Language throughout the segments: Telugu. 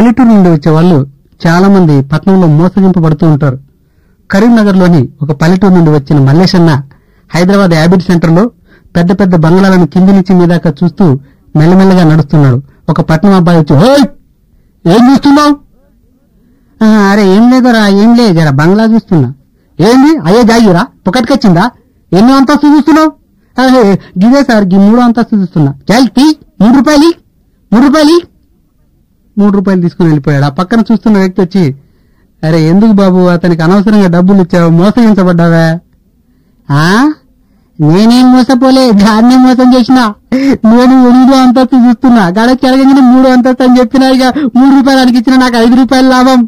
పల్లెటూరు నుండి వచ్చే వాళ్ళు చాలా మంది పట్టణంలో మోసగింపబడుతూ ఉంటారు. కరీంనగర్లోని ఒక పల్లెటూరు నుండి వచ్చిన మల్లేశన్న హైదరాబాద్ యాబిడ్ సెంటర్లో పెద్ద పెద్ద బంగ్లాలను కింది నుంచి మీదాకా చూస్తూ మెల్లమెల్లగా నడుస్తున్నాడు. ఒక పట్నం అబ్బాయి వచ్చి, హోయ్ ఏం చూస్తున్నావు? అరే ఏం లేదురా, ఏం లేదు, జరా బంగ్లా చూస్తున్నా. ఏంది అయ్యే జాగిరా పొకటికొచ్చిందా? ఎన్నో అంతస్తు చూస్తున్నావు? గిదే సార్, 3వ అంతస్తు చూస్తున్నా. చాల్కి 3 రూపాయలు 3 రూపాయలు 3 రూపాయలు తీసుకుని వెళ్ళిపోయాడు. ఆ పక్కన చూస్తున్న వ్యక్తి వచ్చి, అరే ఎందుకు బాబు అతనికి అనవసరంగా డబ్బులు ఇచ్చావు, మోసగించబడ్డావా? నేనేం మోసపోలే, దాన్నే మోసం చేసినా. నేను 8వ అంతస్తు చూస్తున్నా, గడకి ఎరగంగానే 3వ అంతస్తు అని చెప్పినా ఇక 3 రూపాయలు అడిగి ఇచ్చిన, నాకు 5 రూపాయలు లాభం.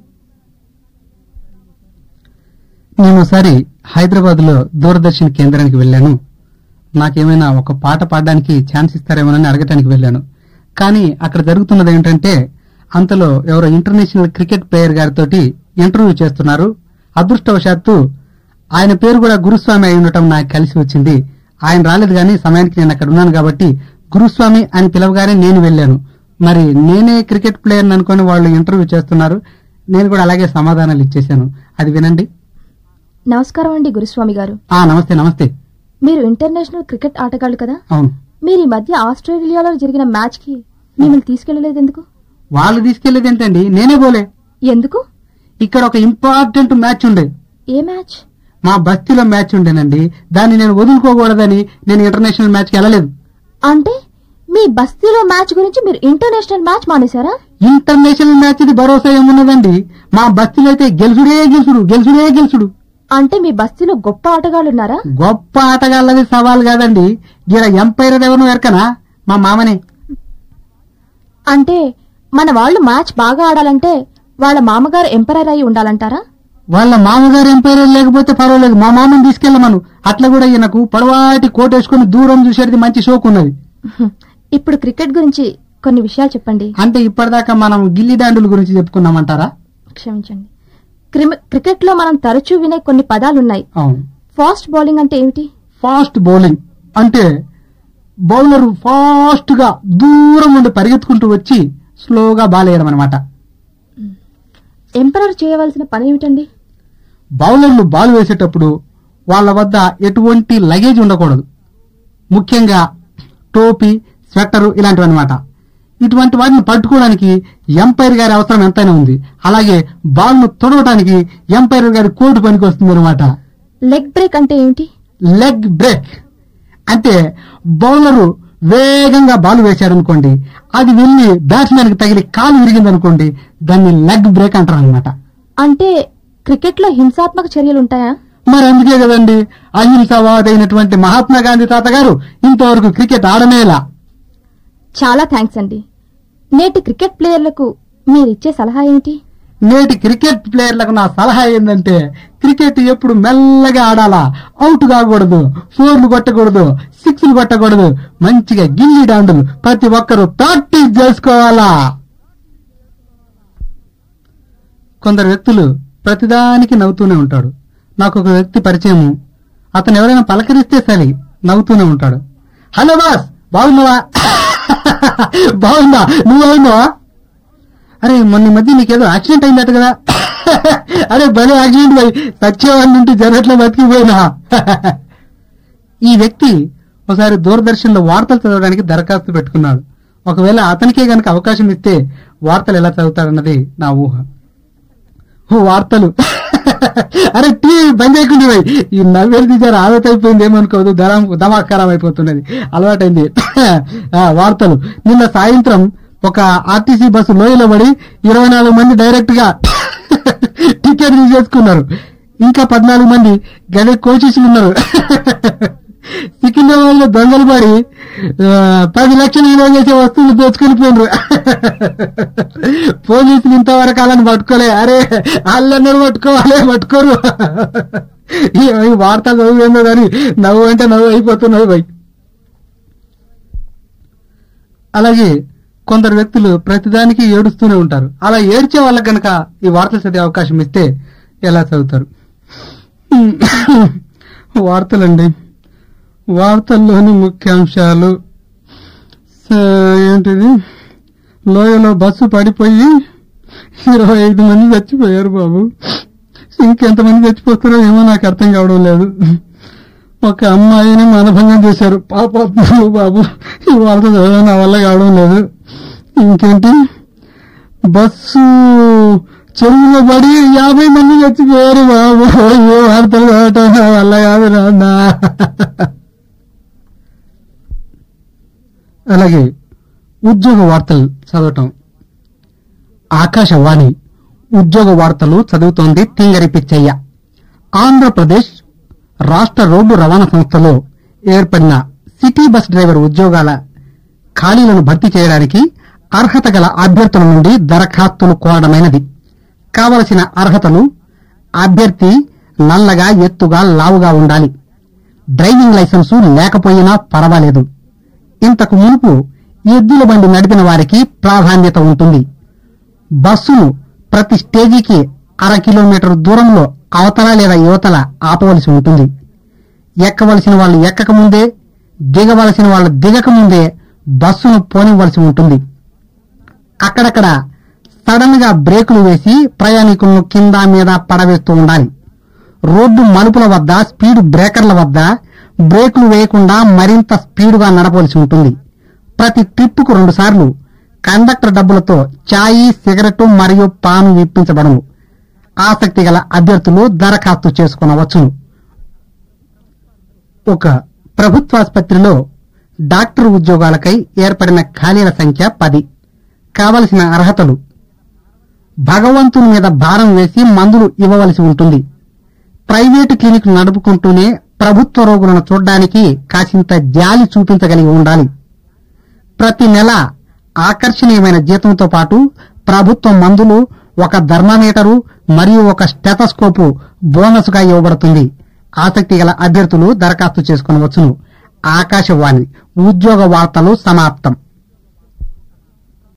నేను ఒకసారి హైదరాబాద్ లో దూరదర్శన్ కేంద్రానికి వెళ్ళాను. నాకేమైనా ఒక పాట పాడడానికి ఛాన్స్ ఇస్తారేమోనని అడగటానికి వెళ్ళాను. కానీ అక్కడ జరుగుతున్నది ఏంటంటే, అంతలో ఎవరో ఇంటర్నేషనల్ క్రికెట్ ప్లేయర్ గారితో ఇంటర్వ్యూ చేస్తున్నారు. అదృష్టవశాత్తు ఆయన పేరు కూడా గురుస్వామి అయి ఉండటం నాకు కలిసి వచ్చింది. ఆయన రాలేదు, కానీ సమయానికి నేను అక్కడ ఉన్నాను కాబట్టి గురుస్వామి అని పిలవగానే నేను వెళ్ళాను. మరి నేనే క్రికెట్ ప్లేయర్ అనుకుని వాళ్ళు ఇంటర్వ్యూ చేస్తున్నారు. నేను కూడా అలాగే సమాధానాలు ఇచ్చేశాను. అది వినండి. నమస్కారం అండి గురుస్వామి గారు. నమస్తే. నమస్తే. మీరు ఇంటర్నేషనల్ క్రికెట్ ఆటగాళ్లు కదా? అవును. మీరు ఈ మధ్య ఆస్ట్రేలియాలో జరిగిన మ్యాచ్ కి మిమ్మల్ని తీసుకెళ్లలేదు ఎందుకు? వాళ్ళు తీసుకెళ్లేదు ఏంటండి, నేనే పోలే. ఎందుకు? ఇక్కడ ఒక ఇంపార్టెంట్ మ్యాచ్ ఉండే. ఏ మ్యాచ్? మా బస్తీలో మ్యాచ్ ఉండేనండి. దాన్ని నేను వదులుకోకూడదని నేను ఇంటర్నేషనల్ మ్యాచ్ కి వెళ్ళలేదు. అంటే మీ బస్తీలో మ్యాచ్ గురించి మీరు ఇంటర్నేషనల్ మ్యాచ్ మానేశారా? ఇంటర్నేషనల్ మ్యాచ్ ఇది భరోసా ఏమున్నదండి. మా బస్తీలో అయితే గెలుసుడే. అంటే మీ బస్తీలో గొప్ప ఆటగాళ్లున్నారా? గొప్ప ఆటగాళ్ళది సవాల్ కాదండి. గిర ఎంపైర్ ఎవరు ఎరకనా? మా మామనే. అంటే మన వాళ్ళు మ్యాచ్ బాగా ఆడాలంటే వాళ్ళ మామగారు ఎంపైర్ అయి ఉండాలంటారా? వాళ్ళ మామగారు ఎంపైర్ లేకపోతే పర్వాలేదు, మా మామని తీసుకెళ్లమను. అట్లా కూడా ఈయనకు పొడవాటి కోట్ వేసుకుని దూరం చూసేది మంచి షోక్ ఉన్నది. ఇప్పుడు క్రికెట్ గురించి కొన్ని విషయాలు చెప్పండి. అంటే ఇప్పటిదాకా మనం గిల్లి డాండుల గురించి చెప్పుకున్నామంటారా? క్షమించండి. క్రికెట్ లో మనం తరచూ వినే కొన్ని పదాలున్నాయి. ఫాస్ట్ బౌలింగ్ అంటే ఏమిటి? ఫాస్ట్ బౌలింగ్ అంటే బౌలర్ ఫాస్ట్ గా దూరం నుండి పరిగెత్తుకుంటూ వచ్చి స్లోగా బాల్ వేయడం అనమాట. ఎంపైర్ చేయవలసిన పని ఏమిటండి? బౌలర్లు బాల్ వేసేటప్పుడు వాళ్ళ వద్ద ఎటువంటి లగేజ్ ఉండకూడదు. ముఖ్యంగా టోపీ, స్వెట్టరు ఇలాంటివి అనమాట. ఇటువంటి వాటిని పట్టుకోవడానికి ఎంపైర్ గారి అవసరం ఎంతైనా ఉంది. అలాగే బాల్ ను తొడవడానికి ఎంపైర్ గారి కోటు పనికి వస్తుంది అనమాట. లెగ్ బ్రేక్ అంటే ఏమిటి? లెగ్ బ్రేక్ అంటే బౌలరు వేగంగా బాల్ వేశాడనుకోండి, అది వెళ్లి బ్యాట్స్మెన్ కి తగిలి కాలు విరిగిందనుకోండి, దాన్ని లెగ్ బ్రేక్ అంటారు అనమాట. అంటే క్రికెట్ లో హింసాత్మక చర్యలుంటాయా? మరి అందుకే కదండి అహింసావాదైనటువంటి మహాత్మా గాంధీ తాతగారు ఇంతవరకు క్రికెట్ ఆడనేలా. చాలా థ్యాంక్స్ అండి. నేటి క్రికెట్ ప్లేయర్లకు మీరిచ్చే సలహా ఏమిటి? నేటి క్రికెట్ ప్లేయర్లకు నా సలహా ఏంటంటే, క్రికెట్ ఎప్పుడు మెల్లగా ఆడాలా, అవుట్ కాకూడదు, 4లు కొట్టకూడదు, 6లు కొట్టకూడదు, మంచిగా గిల్లి డాండులు ప్రతి ఒక్కరూ ప్రాక్టీస్ చేసుకోవాలా. కొందరు వ్యక్తులు ప్రతిదానికి నవ్వుతూనే ఉంటాడు. నాకు ఒక వ్యక్తి పరిచయము. అతను ఎవరైనా పలకరిస్తే సరి నవ్వుతూనే ఉంటాడు. హలో బాస్, బాగున్నావా? బాగుందా? నువ్వు బాగున్నావా? అరే మొన్న మధ్య నీకేదో యాక్సిడెంట్ అయిందట కదా? అరే భలే యాక్సిడెంట్ పోయి సత్యవాళ్ళ నుండి జరగట్లో బతికిపోయినా. ఈ వ్యక్తి ఒకసారి దూరదర్శన్ లో వార్తలు చదవడానికి దరఖాస్తు పెట్టుకున్నాడు. ఒకవేళ అతనికే గనక అవకాశం ఇస్తే వార్తలు ఎలా చదువుతాడన్నది నా ఊహ. వార్తలు అరే టీవీ బంద్ చేయకుండా పోయి ఈ నవ్వేది తీసారు ఆదత అయిపోయింది ఏమనుకోదు, దమాక్ ఖరాబ్ అయిపోతున్నది, అలవాటైంది. వార్తలు. నిన్న సాయంత్రం ఒక ఆర్టీసీ బస్సు లోయలో పడి 24 మంది డైరెక్ట్ గా టికెట్ తీసేసుకున్నారు. ఇంకా 14 మంది గదే కోచెస్లు ఉన్నారు. సికింద్రాబాద్ లో దొంగలు పడి 10 లక్షలు విలువ చేసే వస్తువులు దోచుకొని పోయినరు. పోలీసులు ఇంతవరకు అలాని పట్టుకోలే. అరే వాళ్ళన్నారు పట్టుకోరు. ఈ వార్తలు చదువుతుందో కానీ నవ్వు అంటే నవ్వు అయిపోతున్నది భయ్. అలాగే కొందరు వ్యక్తులు ప్రతిదానికి ఏడుస్తూనే ఉంటారు. అలా ఏడ్చే వాళ్ళకి గనక ఈ వార్తలు చదివే అవకాశం ఇస్తే ఎలా చదువుతారు? వార్తలండి. వార్తల్లోని ముఖ్యాంశాలు ఏంటిది? లోయలో బస్సు పడిపోయి 25 మంది చచ్చిపోయారు బాబు. ఇంకెంతమంది చచ్చిపోతారో ఏమో నాకు అర్థం కావడం లేదు. ఒక అమ్మాయిని మానభంగం చేశారు. పాపాత్ములు బాబు. ఇవాళ నా వల్ల కావడం లేదు. ఇంకేంటి, బస్సు చెరువులో పడి 50 మంది చచ్చిపోయారు బాబు. ఏ వార్తలు కావటం నా వల్ల కాదు నాన్న. అలాగే ఉద్యోగ వార్తలు చదవటం. ఆకాశవాణి ఉద్యోగ వార్తలు చదువుతోంది తింగరి పిచ్చయ్య. ఆంధ్రప్రదేశ్ రాష్ట్ర రోడ్డు రవాణా సంస్థలో ఏర్పడిన సిటీ బస్ డ్రైవర్ ఉద్యోగాల ఖాళీలను భర్తీ చేయడానికి అర్హత గల అభ్యర్థుల నుండి దరఖాస్తులు కోరడమైనది. కావలసిన అర్హతలు: అభ్యర్థి నల్లగా, ఎత్తుగా, లావుగా ఉండాలి. డ్రైవింగ్ లైసెన్సు లేకపోయినా పర్వాలేదు. ఇంతకు మునుపు ఎద్దుల బండి నడిపిన వారికి ప్రాధాన్యత ఉంటుంది. బస్సును ప్రతి స్టేజీకి 1/2 కిలోమీటర్ దూరంలో అవతల లేదా యువతల ఆపవలసి ఉంటుంది. ఎక్కవలసిన వాళ్ళు ఎక్కకముందే, దిగవలసిన వాళ్ళు దిగకముందే బస్సును పోనివ్వలసి ఉంటుంది. అక్కడక్కడ సడన్ గా బ్రేకులు వేసి ప్రయాణికులను కింద మీద పడవేస్తూ ఉండాలి. రోడ్డు మలుపుల వద్ద, స్పీడ్ బ్రేకర్ల వద్ద బ్రేకులు వేయకుండా మరింత స్పీడుగా నడపవలసి ఉంటుంది. ప్రతి ట్రిప్పుకు 2 సార్లు కండక్టర్ డబ్బులతో చాయి, సిగరెట్ మరియు పాను ఇప్పించబడను. ఆసక్తి గల అభ్యర్థులు దరఖాస్తు చేసుకునవచ్చును. ఒక ప్రభుత్వాసుపత్రిలో డాక్టర్ ఉద్యోగాలకై ఏర్పడిన ఖాళీల సంఖ్య 10. కావలసిన అర్హతలు: భగవంతుని మీద భారం వేసి మందులు ఇవ్వవలసి ఉంటుంది. ప్రైవేటు క్లినిక్ నడుపుకుంటూనే ప్రభుత్వ రోగులను చూడ్డానికి కాసింత జాలి చూపించగలిగి ఉండాలి. ప్రతి నెల ఆకర్షణీయమైన జీతంతో పాటు ప్రభుత్వ మందులు, ఒక థర్మామీటరు మరియు ఒక స్టెథోస్కోపు బోనస్ గా ఇవ్వబడుతుంది. ఆసక్తి గల అభ్యర్థులు దరఖాస్తు చేసుకునవచ్చును. ఆకాశవాణి ఉద్యోగ వార్తలు సమాప్తం.